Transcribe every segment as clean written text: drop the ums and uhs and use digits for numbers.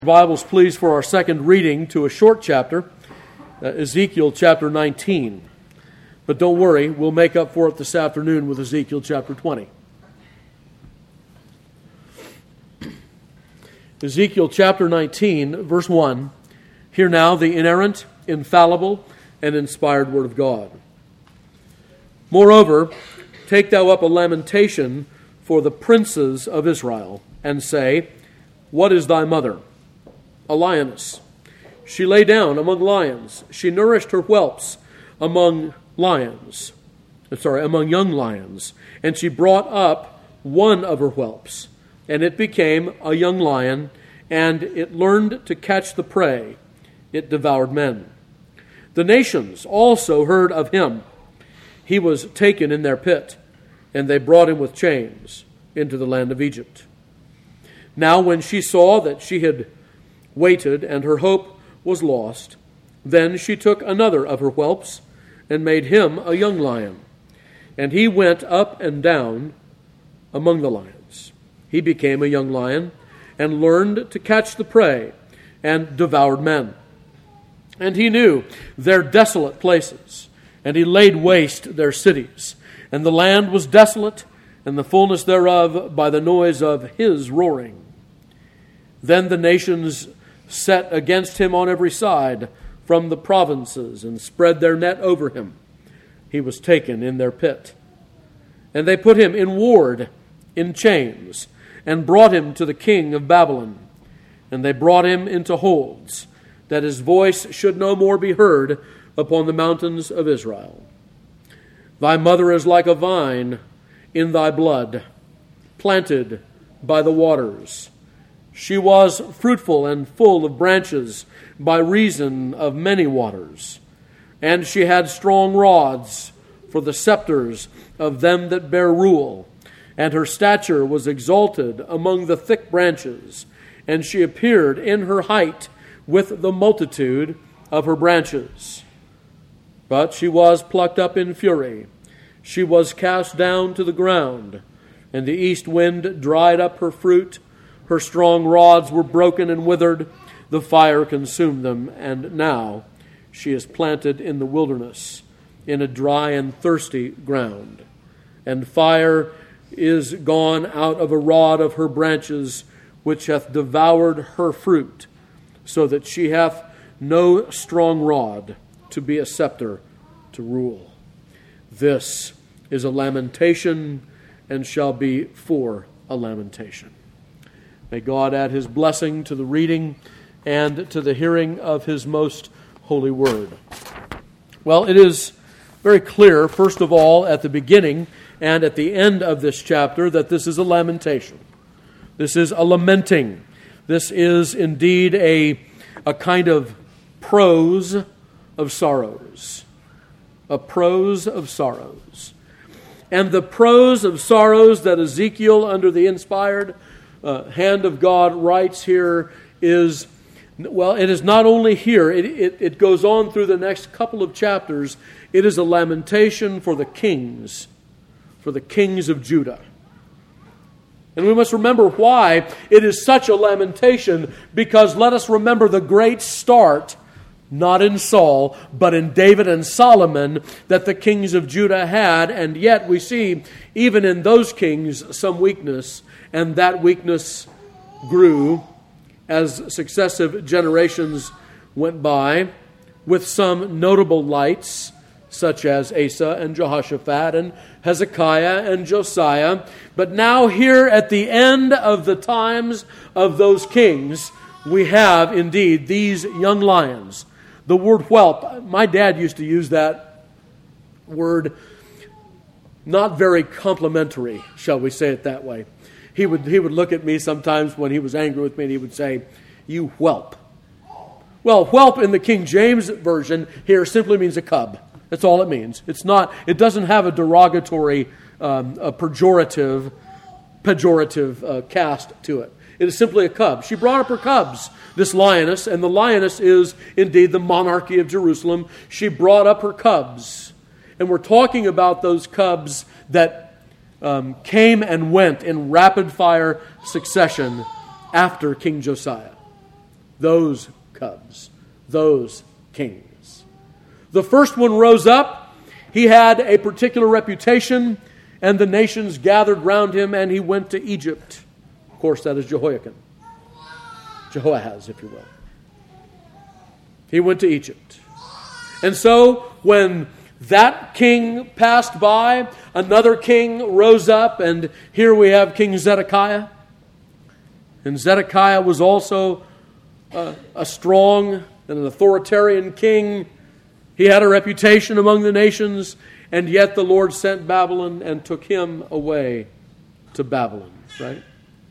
Bibles, please, for our second reading to a short chapter, Ezekiel chapter 19. But don't worry, we'll make up for it this afternoon with Ezekiel chapter 20. Ezekiel chapter 19, verse 1. Hear now the inerrant, infallible, and inspired word of God. Moreover, take thou up a lamentation for the princes of Israel, and say, What is thy mother? A lioness. She lay down among lions. She nourished her whelps among young lions. And she brought up one of her whelps, and it became a young lion, and it learned to catch the prey. It devoured men. The nations also heard of him. He was taken in their pit, and they brought him with chains into the land of Egypt. Now when she saw that she had waited, and her hope was lost, then she took another of her whelps, and made him a young lion. And he went up and down among the lions. He became a young lion, and learned to catch the prey, and devoured men. And he knew their desolate places, and he laid waste their cities. And the land was desolate, and the fullness thereof by the noise of his roaring. Then the nations set against him on every side from the provinces, and spread their net over him. He was taken in their pit. And they put him in ward, in chains, and brought him to the king of Babylon. And they brought him into holds, that his voice should no more be heard upon the mountains of Israel. Thy mother is like a vine in thy blood, planted by the waters. She was fruitful and full of branches by reason of many waters. And she had strong rods for the scepters of them that bear rule. And her stature was exalted among the thick branches. And she appeared in her height with the multitude of her branches. But she was plucked up in fury. She was cast down to the ground. And the east wind dried up her fruit. Her strong rods were broken and withered. The fire consumed them. And now she is planted in the wilderness, in a dry and thirsty ground. And fire is gone out of a rod of her branches, which hath devoured her fruit, so that she hath no strong rod to be a scepter to rule. This is a lamentation, and shall be for a lamentation. May God add his blessing to the reading and to the hearing of his most holy word. Well, it is very clear, first of all, at the beginning and at the end of this chapter, that this is a lamentation. This is a lamenting. This is indeed a kind of prose of sorrows. A prose of sorrows. And the prose of sorrows that Ezekiel, under the inspired hand of God, writes here is, well, it is not only here, it goes on through the next couple of chapters. It is a lamentation for the kings of Judah. And we must remember why it is such a lamentation, because let us remember the great start, not in Saul, but in David and Solomon, that the kings of Judah had, and yet we see, even in those kings, some weakness, and that weakness grew as successive generations went by, with some notable lights, such as Asa and Jehoshaphat and Hezekiah and Josiah. But now here at the end of the times of those kings, we have indeed these young lions. The word whelp, my dad used to use that word, not very complimentary, shall we say it that way. He would look at me sometimes when he was angry with me, and he would say, "You whelp." Well, whelp in the King James Version here simply means a cub. That's all it means. It doesn't have a derogatory, a pejorative cast to it. It is simply a cub. She brought up her cubs, this lioness, and the lioness is indeed the monarchy of Jerusalem. She brought up her cubs. And we're talking about those cubs that came and went in rapid-fire succession after King Josiah. those cubs, those kings. The first one rose up. He had a particular reputation, and the nations gathered round him, and he went to Egypt. Of course, that is Jehoiakim. Jehoahaz, if you will. He went to Egypt. And so, when that king passed by, another king rose up, and here we have King Zedekiah. And Zedekiah was also a strong and an authoritarian king. He had a reputation among the nations, and yet the Lord sent Babylon and took him away to Babylon, right?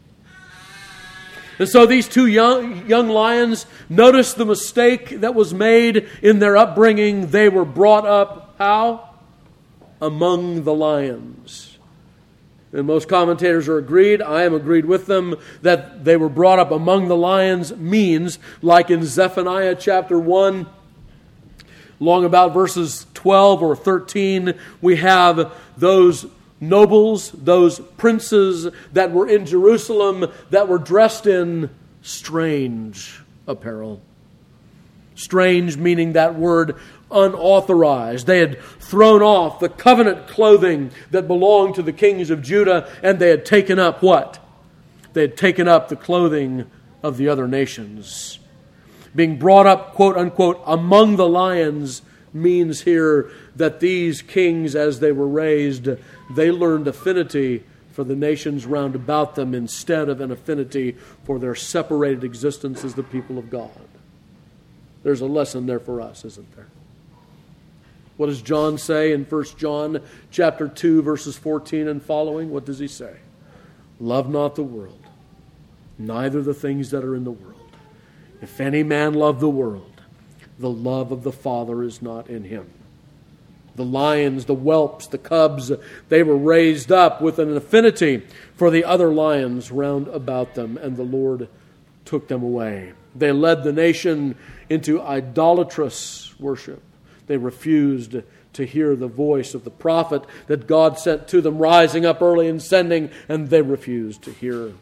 And so these two young lions, notice the mistake that was made in their upbringing. They were brought up, how? Among the lions. And most commentators are agreed, I am agreed with them, that they were brought up among the lions means, like in Zephaniah chapter 1, along about verses 12 or 13, we have those nobles, those princes that were in Jerusalem that were dressed in strange apparel. Strange meaning that word unauthorized. They had thrown off the covenant clothing that belonged to the kings of Judah, and they had taken up what? They had taken up the clothing of the other nations. Being brought up, quote unquote, among the lions means here that these kings, as they were raised, they learned affinity for the nations round about them instead of an affinity for their separated existence as the people of God. There's a lesson there for us, isn't there? What does John say in 1 John chapter 2, verses 14 and following? What does he say? Love not the world, neither the things that are in the world. If any man love the world, the love of the Father is not in him. The lions, the whelps, the cubs, they were raised up with an affinity for the other lions round about them, and the Lord took them away. They led the nation into idolatrous worship. They refused to hear the voice of the prophet that God sent to them, rising up early and sending, and they refused to hear.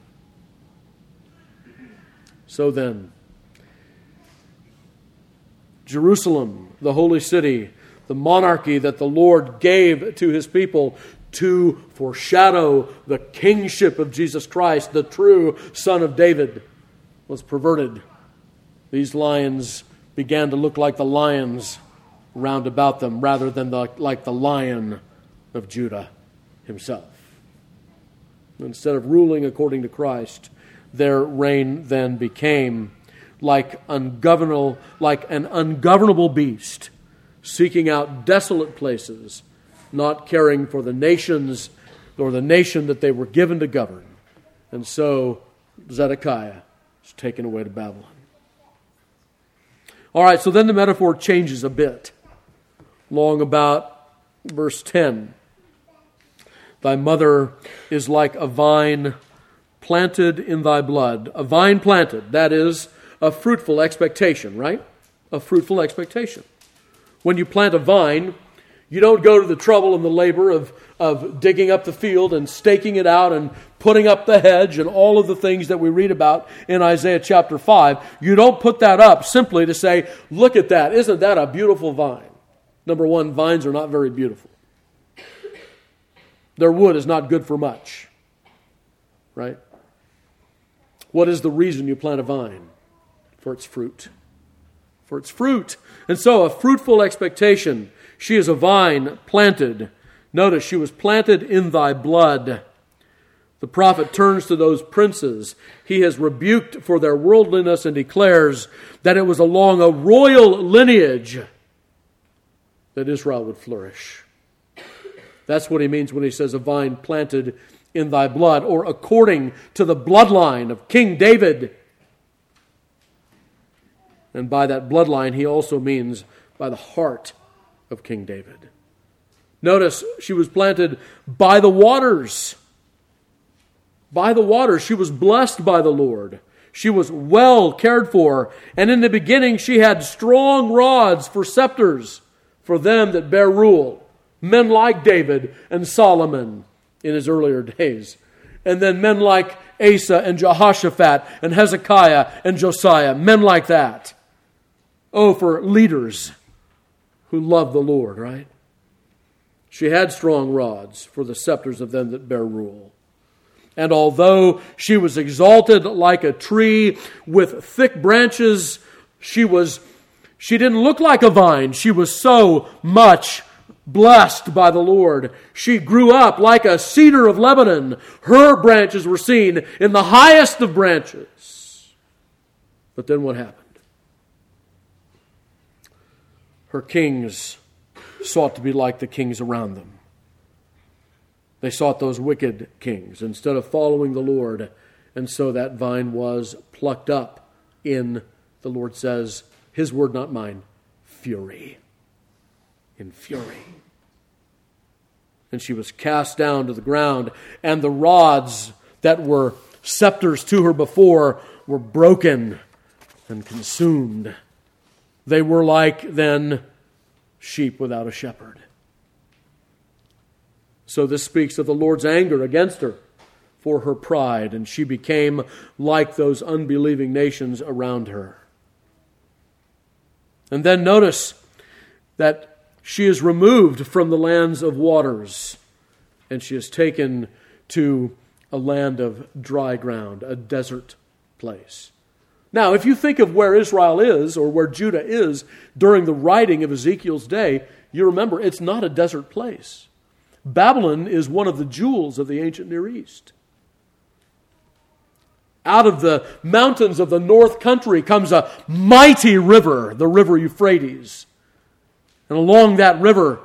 So then, Jerusalem, the holy city, the monarchy that the Lord gave to his people to foreshadow the kingship of Jesus Christ, the true Son of David, was perverted. These lions began to look like the lions round about them rather than like the Lion of Judah himself. Instead of ruling according to Christ, their reign then became like an ungovernable beast, seeking out desolate places, not caring for the nations or the nation that they were given to govern. And so Zedekiah is taken away to Babylon. All right, so then the metaphor changes a bit. Long about verse 10. Thy mother is like a vine planted in thy blood. A vine planted, that is a fruitful expectation, right? A fruitful expectation. When you plant a vine, you don't go to the trouble and the labor of digging up the field and staking it out and putting up the hedge and all of the things that we read about in Isaiah chapter 5. You don't put that up simply to say, look at that, isn't that a beautiful vine? Number one, vines are not very beautiful. Their wood is not good for much, right? What is the reason you plant a vine? For its fruit. For its fruit. And so a fruitful expectation. She is a vine planted. Notice, she was planted in thy blood. The prophet turns to those princes he has rebuked for their worldliness and declares that it was along a royal lineage that Israel would flourish. That's what he means when he says a vine planted in thy blood, or according to the bloodline of King David. And by that bloodline, he also means by the heart of King David. Notice, she was planted by the waters. By the waters. She was blessed by the Lord. She was well cared for. And in the beginning, she had strong rods for scepters for them that bear rule. Men like David and Solomon in his earlier days. And then men like Asa and Jehoshaphat and Hezekiah and Josiah, men like that. Oh, for leaders who love the Lord, right? She had strong rods for the scepters of them that bear rule. And although she was exalted like a tree with thick branches, she didn't look like a vine. She was so much blessed by the Lord. She grew up like a cedar of Lebanon. Her branches were seen in the highest of branches. But then what happened? Her kings sought to be like the kings around them. They sought those wicked kings instead of following the Lord. And so that vine was plucked up in, the Lord says, His word, not mine, fury. In fury. And she was cast down to the ground, and the rods that were scepters to her before were broken and consumed. They were like, then, sheep without a shepherd. So this speaks of the Lord's anger against her for her pride, and she became like those unbelieving nations around her. And then notice that she is removed from the lands of waters, and she is taken to a land of dry ground, a desert place. Now, if you think of where Israel is, or where Judah is, during the writing of Ezekiel's day, you remember it's not a desert place. Babylon is one of the jewels of the ancient Near East. Out of the mountains of the north country comes a mighty river, the river Euphrates. And along that river,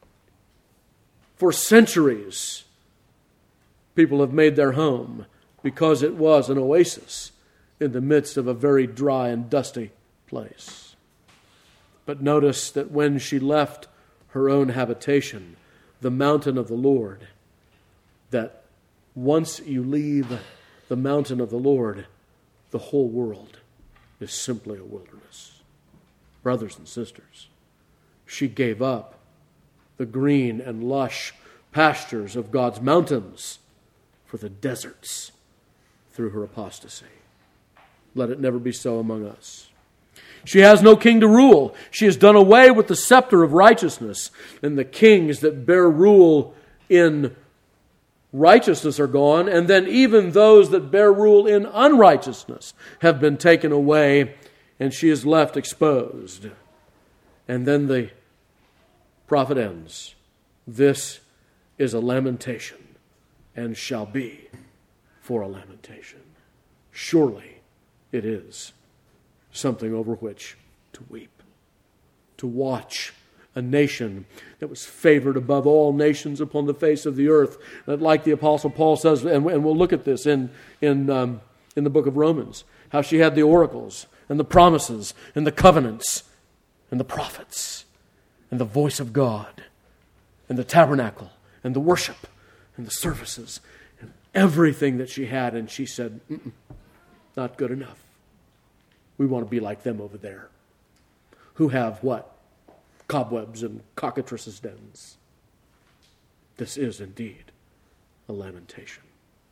for centuries, people have made their home because it was an oasis in the midst of a very dry and dusty place. But notice that when she left her own habitation, the mountain of the Lord, that once you leave the mountain of the Lord, the whole world is simply a wilderness. Brothers and sisters, she gave up the green and lush pastures of God's mountains for the deserts through her apostasy. Let it never be so among us. She has no king to rule. She has done away with the scepter of righteousness, and the kings that bear rule in righteousness are gone, and then even those that bear rule in unrighteousness have been taken away, and she is left exposed. And then the prophet ends. This is a lamentation, and shall be for a lamentation. Surely it is something over which to weep, to watch a nation that was favored above all nations upon the face of the earth. That, like the Apostle Paul says, and we'll look at this in the book of Romans, how she had the oracles and the promises and the covenants and the prophets and the voice of God and the tabernacle and the worship and the services and everything that she had. And she said, not good enough. We want to be like them over there, who have what? Cobwebs and cockatrices' dens. This is indeed a lamentation.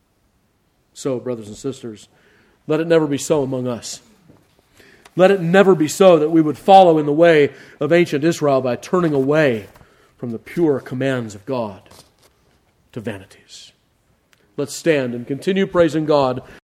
So, brothers and sisters, let it never be so among us. Let it never be so that we would follow in the way of ancient Israel by turning away from the pure commands of God to vanities. Let's stand and continue praising God